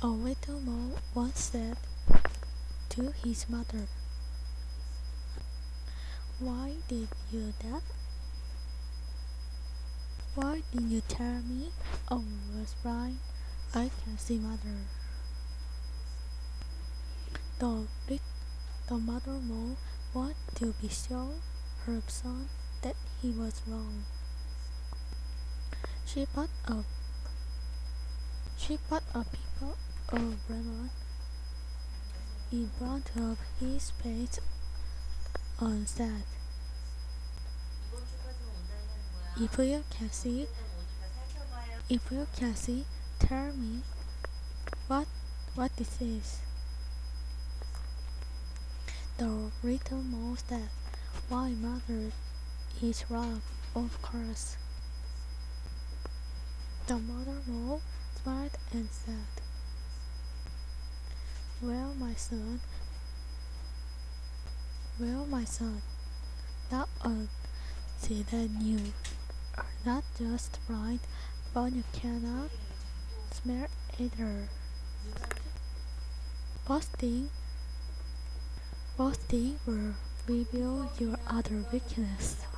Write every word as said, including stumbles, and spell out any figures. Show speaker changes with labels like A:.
A: A little mole once said to his mother, "Why did you that? Why didn't you tell me I was blind? I can see, mother." The, lit- the mother mole wanted to be sure her son that he was wrong. She put a she put a people of lemon in front of his face and said, "If you can see, if you can see, tell me what what this is." The little mouse said, "Why, mother, is wrong, of course." The mother mole smiled and said, "Well, my son, well, my son, now I see that you are not just blind, but you cannot smell either. Boasting, boasting will reveal your other weakness."